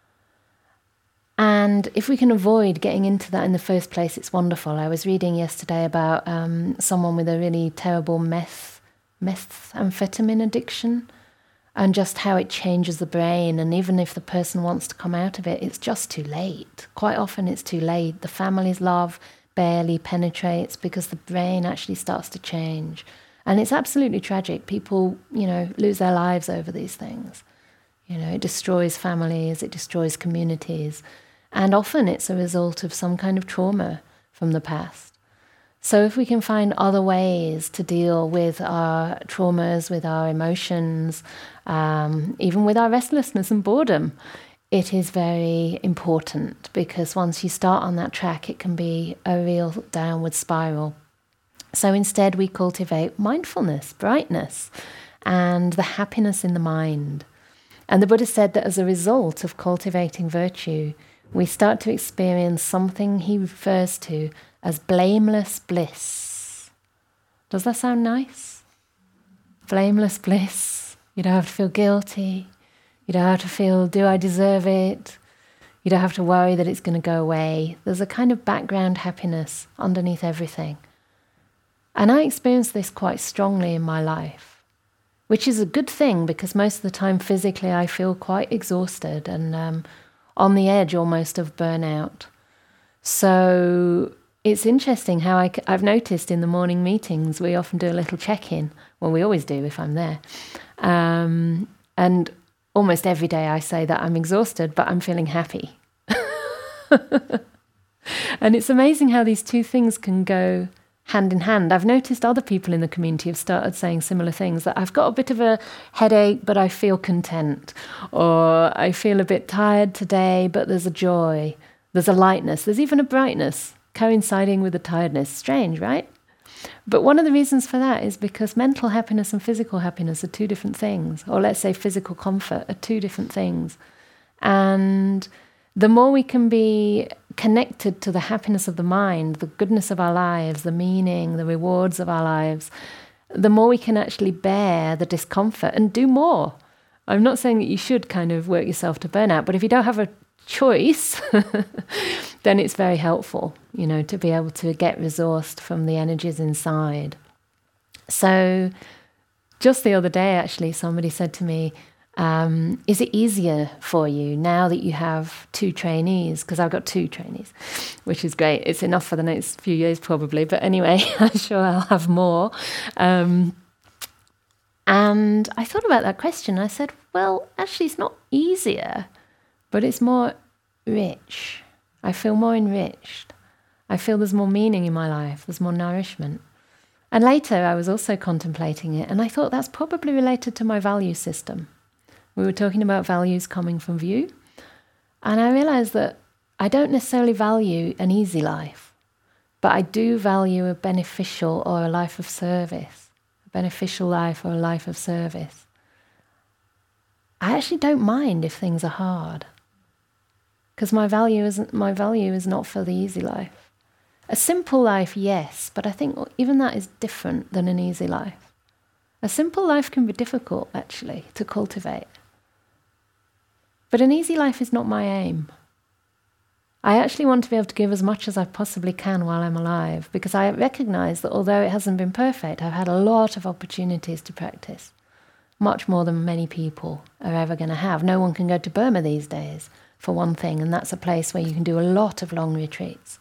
And if we can avoid getting into that in the first place, it's wonderful. I was reading yesterday about someone with a really terrible methamphetamine addiction, and just how it changes the brain. And even if the person wants to come out of it, it's just too late. Quite often it's too late. The family's love barely penetrates because the brain actually starts to change. And it's absolutely tragic. People, lose their lives over these things. It destroys families, it destroys communities. And often it's a result of some kind of trauma from the past. So if we can find other ways to deal with our traumas, with our emotions, even with our restlessness and boredom, it is very important, because once you start on that track, it can be a real downward spiral. So instead we cultivate mindfulness, brightness, and the happiness in the mind. And the Buddha said that as a result of cultivating virtue, we start to experience something he refers to as blameless bliss. Does that sound nice? Blameless bliss. You don't have to feel guilty. You don't have to feel, do I deserve it? You don't have to worry that it's going to go away. There's a kind of background happiness underneath everything. And I experienced this quite strongly in my life. which is a good thing because most of the time physically I feel quite exhausted and on the edge almost of burnout. So it's interesting how I've noticed in the morning meetings we often do a little check-in. Well, we always do if I'm there. And almost every day I say that I'm exhausted, but I'm feeling happy. And it's amazing how these two things can go hand in hand. I've noticed other people in the community have started saying similar things, that I've got a bit of a headache, but I feel content. Or I feel a bit tired today, but there's a joy. There's a lightness. There's even a brightness coinciding with the tiredness. Strange, right? But one of the reasons for that is because mental happiness and physical happiness are two different things. Or let's say physical comfort are two different things. And the more we can be connected to the happiness of the mind, the goodness of our lives, the meaning, the rewards of our lives, the more we can actually bear the discomfort and do more. I'm not saying that you should kind of work yourself to burnout, but if you don't have a choice, then it's very helpful, to be able to get resourced from the energies inside. So just the other day, actually, somebody said to me, is it easier for you now that you have 2 trainees? Because I've got 2 trainees, which is great. It's enough for the next few years probably. But anyway, I'm sure I'll have more. And I thought about that question. I said, well, actually, it's not easier, but it's more rich. I feel more enriched. I feel there's more meaning in my life. There's more nourishment. And later, I was also contemplating it. And I thought that's probably related to my value system. We were talking about values coming from view. And I realized that I don't necessarily value an easy life, but I do value a beneficial or a life of service, a beneficial life or a life of service. I actually don't mind if things are hard, because my value is not for the easy life. A simple life, yes, but I think even that is different than an easy life. A simple life can be difficult, actually, to cultivate. But an easy life is not my aim. I actually want to be able to give as much as I possibly can while I'm alive, because I recognize that although it hasn't been perfect, I've had a lot of opportunities to practice, much more than many people are ever going to have. No one can go to Burma these days, for one thing, and that's a place where you can do a lot of long retreats.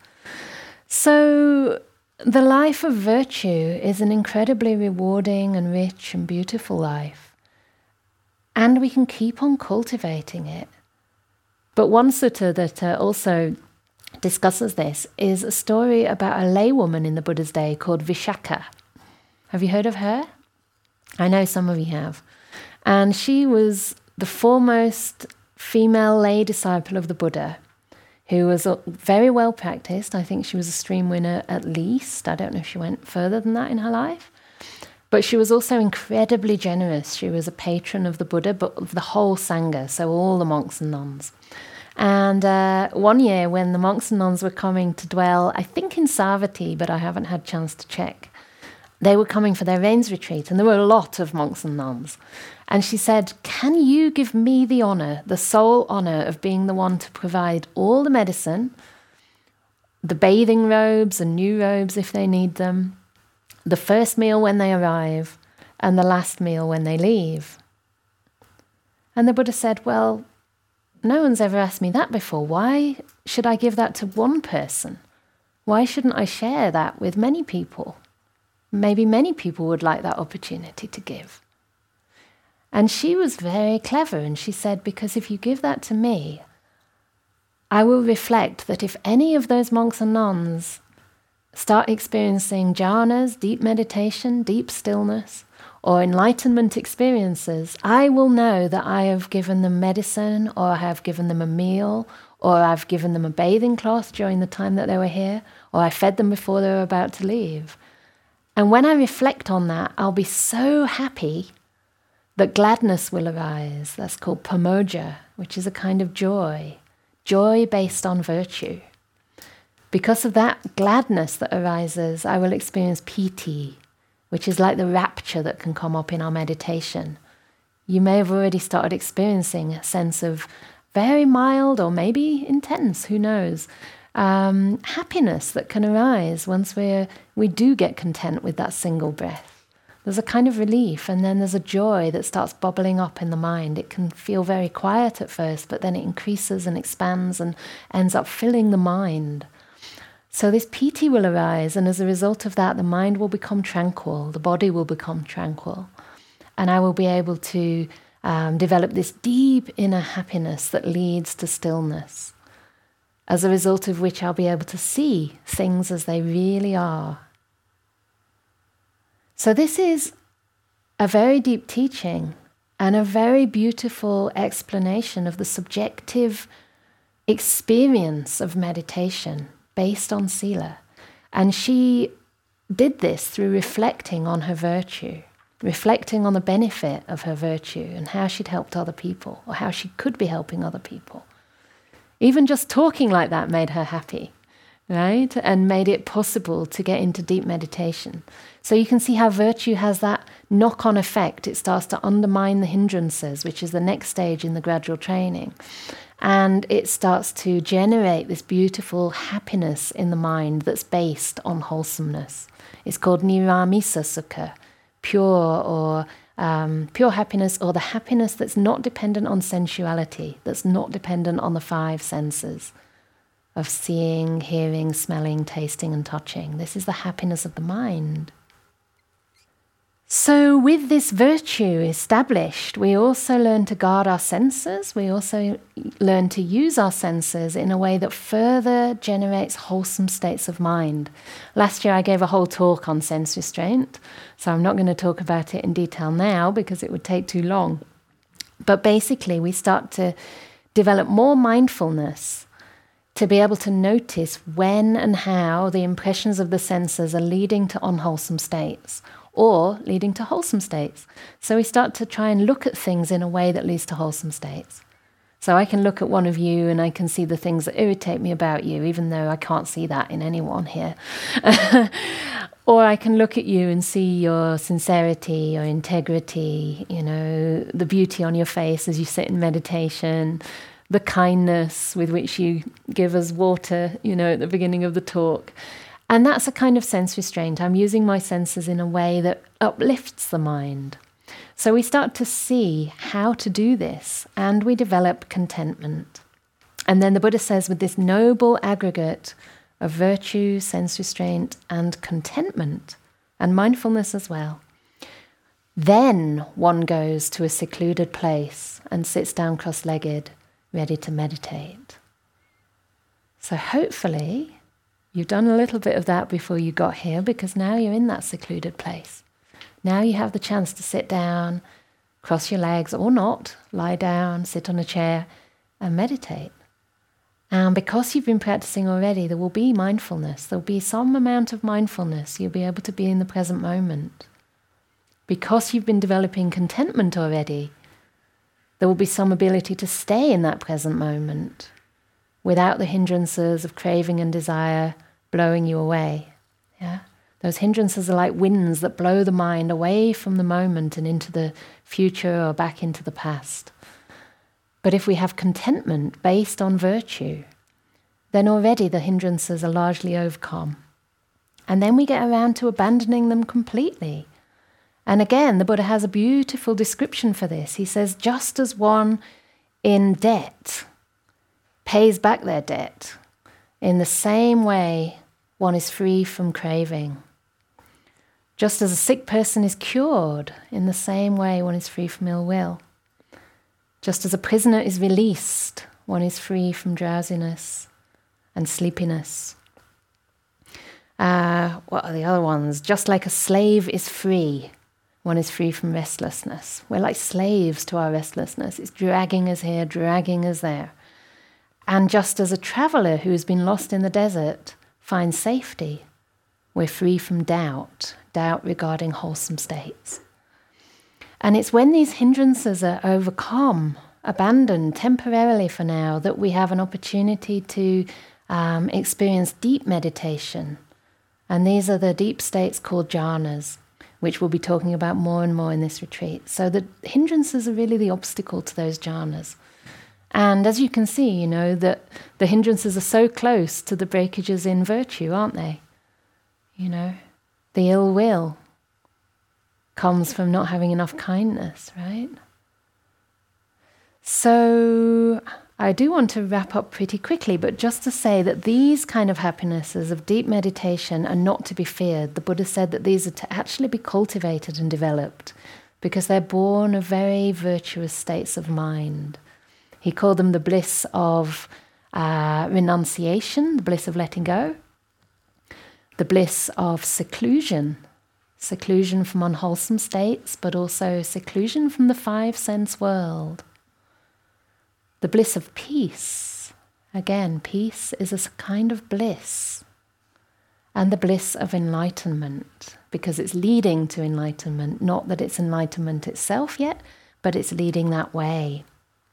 So the life of virtue is an incredibly rewarding and rich and beautiful life. And we can keep on cultivating it. But one sutta that also discusses this is a story about a laywoman in the Buddha's day called Vishaka. Have you heard of her? I know some of you have. And she was the foremost female lay disciple of the Buddha, who was very well practiced. I think she was a stream winner at least. I don't know if she went further than that in her life. But she was also incredibly generous. She was a patron of the Buddha, but of the whole Sangha, so all the monks and nuns. And one year when the monks and nuns were coming to dwell, I think in Savatthi, but I haven't had a chance to check, they were coming for their rains retreat, and there were a lot of monks and nuns. And she said, can you give me the honour, the sole honour of being the one to provide all the medicine, the bathing robes and new robes if they need them, the first meal when they arrive, and the last meal when they leave? And the Buddha said, well, no one's ever asked me that before. Why should I give that to one person? Why shouldn't I share that with many people? Maybe many people would like that opportunity to give. And she was very clever, and she said, because if you give that to me, I will reflect that if any of those monks and nuns start experiencing jhanas, deep meditation, deep stillness, or enlightenment experiences, I will know that I have given them medicine, or I have given them a meal, or I've given them a bathing cloth during the time that they were here, or I fed them before they were about to leave. And when I reflect on that, I'll be so happy that gladness will arise. That's called pamoja, which is a kind of joy based on virtue. Because of that gladness that arises, I will experience piti, which is like the rapture that can come up in our meditation. You may have already started experiencing a sense of very mild or maybe intense, who knows, happiness that can arise once we do get content with that single breath. There's a kind of relief, and then there's a joy that starts bubbling up in the mind. It can feel very quiet at first, but then it increases and expands and ends up filling the mind. So this piti will arise, and as a result of that, the mind will become tranquil, the body will become tranquil, and I will be able to develop this deep inner happiness that leads to stillness, as a result of which I'll be able to see things as they really are. So this is a very deep teaching and a very beautiful explanation of the subjective experience of meditation based on Sila. And she did this through reflecting on her virtue, reflecting on the benefit of her virtue and how she'd helped other people, or how she could be helping other people. Even just talking like that made her happy, right? And made it possible to get into deep meditation. So you can see how virtue has that knock-on effect. It starts to undermine the hindrances, which is the next stage in the gradual training. And it starts to generate this beautiful happiness in the mind that's based on wholesomeness. It's called niramisa sukha, pure happiness, or the happiness that's not dependent on sensuality, that's not dependent on the five senses of seeing, hearing, smelling, tasting and touching. This is the happiness of the mind. So with this virtue established, we also learn to guard our senses. We also learn to use our senses in a way that further generates wholesome states of mind. Last year I gave a whole talk on sense restraint, so I'm not going to talk about it in detail now because it would take too long. But basically we start to develop more mindfulness to be able to notice when and how the impressions of the senses are leading to unwholesome states or leading to wholesome states. So we start to try and look at things in a way that leads to wholesome states. So I can look at one of you and I can see the things that irritate me about you, even though I can't see that in anyone here. Or I can look at you and see your sincerity, your integrity, the beauty on your face as you sit in meditation, the kindness with which you give us water, at the beginning of the talk. And that's a kind of sense restraint. I'm using my senses in a way that uplifts the mind. So we start to see how to do this, and we develop contentment. And then the Buddha says, with this noble aggregate of virtue, sense restraint, and contentment, and mindfulness as well, then one goes to a secluded place and sits down cross-legged, ready to meditate. So hopefully you've done a little bit of that before you got here, because now you're in that secluded place. Now you have the chance to sit down, cross your legs or not, lie down, sit on a chair and meditate. And because you've been practicing already, there will be mindfulness. There will be some amount of mindfulness. You'll be able to be in the present moment. Because you've been developing contentment already, there will be some ability to stay in that present moment without the hindrances of craving and desire blowing you away. Yeah? Those hindrances are like winds that blow the mind away from the moment and into the future or back into the past. But if we have contentment based on virtue, then already the hindrances are largely overcome. And then we get around to abandoning them completely. And again, the Buddha has a beautiful description for this. He says, just as one in debt pays back their debt, in the same way one is free from craving. Just as a sick person is cured, in the same way one is free from ill will. Just as a prisoner is released, one is free from drowsiness and sleepiness. What are the other ones? Just like a slave is free, one is free from restlessness. We're like slaves to our restlessness. It's dragging us here, dragging us there. And just as a traveller who has been lost in the desert finds safety, we're free from doubt regarding wholesome states. And it's when these hindrances are overcome, abandoned temporarily for now, that we have an opportunity to experience deep meditation. And these are the deep states called jhanas, which we'll be talking about more and more in this retreat. So the hindrances are really the obstacle to those jhanas. And as you can see, that the hindrances are so close to the breakages in virtue, aren't they? The ill will comes from not having enough kindness, right? So I do want to wrap up pretty quickly, but just to say that these kind of happinesses of deep meditation are not to be feared. The Buddha said that these are to actually be cultivated and developed because they're born of very virtuous states of mind. He called them the bliss of renunciation, the bliss of letting go, the bliss of seclusion from unwholesome states, but also seclusion from the five sense world. The bliss of peace. Again, peace is a kind of bliss. And the bliss of enlightenment, because it's leading to enlightenment, not that it's enlightenment itself yet, but it's leading that way.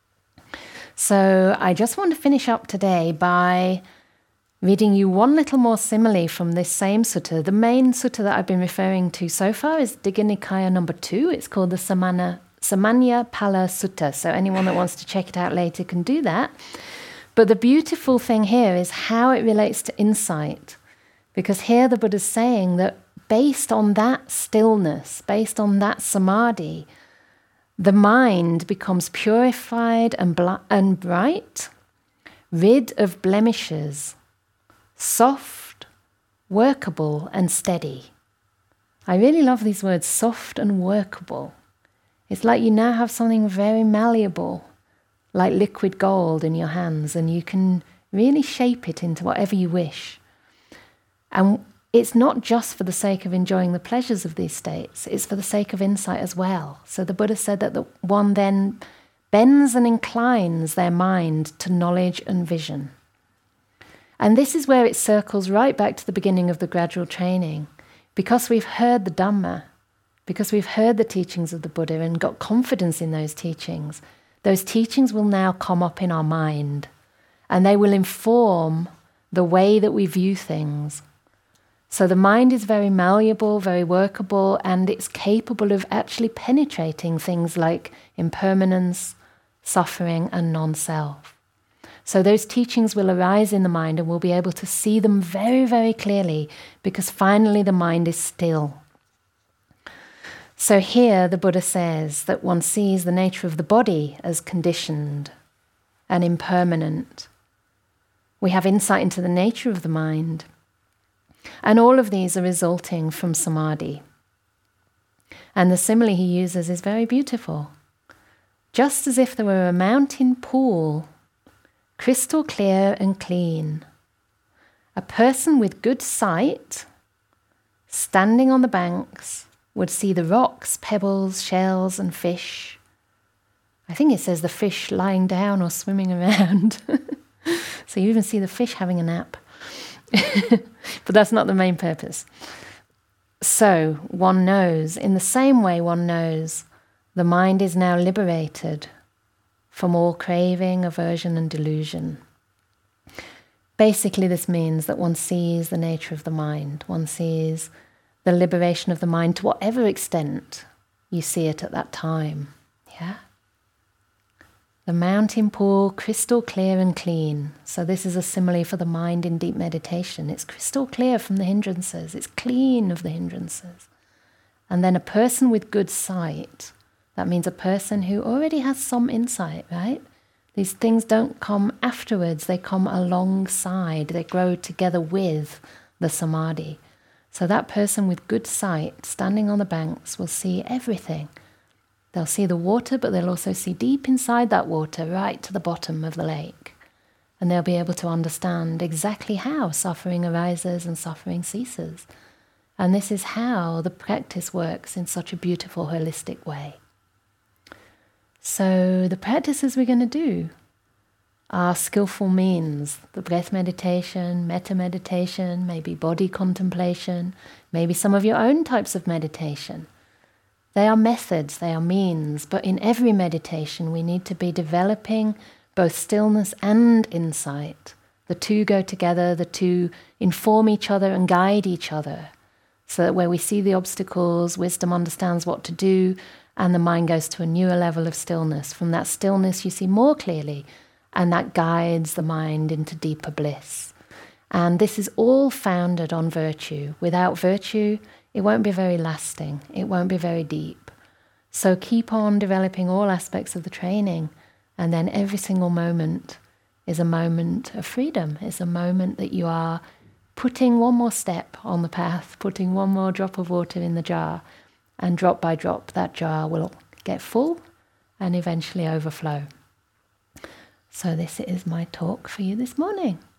So I just want to finish up today by reading you one little more simile from this same sutta. The main sutta that I've been referring to so far is Digha Nikaya number 2. It's called the Samanya Pala Sutta. So anyone that wants to check it out later can do that. But the beautiful thing here is how it relates to insight. Because here the Buddha's saying that based on that stillness, based on that samadhi, the mind becomes purified and bright, rid of blemishes, soft, workable and steady. I really love these words, soft and workable. It's like you now have something very malleable, like liquid gold in your hands, and you can really shape it into whatever you wish. And it's not just for the sake of enjoying the pleasures of these states, it's for the sake of insight as well. So the Buddha said that the one then bends and inclines their mind to knowledge and vision. And this is where it circles right back to the beginning of the gradual training. Because we've heard the Dhamma, because we've heard the teachings of the Buddha and got confidence in those teachings will now come up in our mind, and they will inform the way that we view things. So the mind is very malleable, very workable, and it's capable of actually penetrating things like impermanence, suffering, and non-self. So those teachings will arise in the mind and we'll be able to see them very, very clearly because finally the mind is still. So here the Buddha says that one sees the nature of the body as conditioned and impermanent. We have insight into the nature of the mind. And all of these are resulting from samadhi. And the simile he uses is very beautiful. Just as if there were a mountain pool, crystal clear and clean. A person with good sight, standing on the banks, would see the rocks, pebbles, shells, and fish. I think it says the fish lying down or swimming around. So you even see the fish having a nap. But that's not the main purpose. So one knows, in the same way one knows, the mind is now liberated from all craving, aversion, and delusion. Basically, this means that one sees the nature of the mind. One sees the liberation of the mind to whatever extent you see it at that time. Yeah? The mountain pool, crystal clear and clean. So this is a simile for the mind in deep meditation. It's crystal clear from the hindrances. It's clean of the hindrances. And then a person with good sight. That means a person who already has some insight, right? These things don't come afterwards. They come alongside. They grow together with the samadhi. So that person with good sight, standing on the banks, will see everything. They'll see the water, but they'll also see deep inside that water, right to the bottom of the lake. And they'll be able to understand exactly how suffering arises and suffering ceases. And this is how the practice works in such a beautiful, holistic way. So the practices we're going to do are skillful means. The breath meditation, metta meditation, maybe body contemplation, maybe some of your own types of meditation. They are methods, they are means, but in every meditation we need to be developing both stillness and insight. The two go together, the two inform each other and guide each other, so that where we see the obstacles, wisdom understands what to do, and the mind goes to a newer level of stillness. From that stillness you see more clearly, and that guides the mind into deeper bliss. And this is all founded on virtue. Without virtue, it won't be very lasting. It won't be very deep. So keep on developing all aspects of the training, and then every single moment is a moment of freedom. It's a moment that you are putting one more step on the path, putting one more drop of water in the jar, and drop by drop that jar will get full and eventually overflow. So this is my talk for you this morning.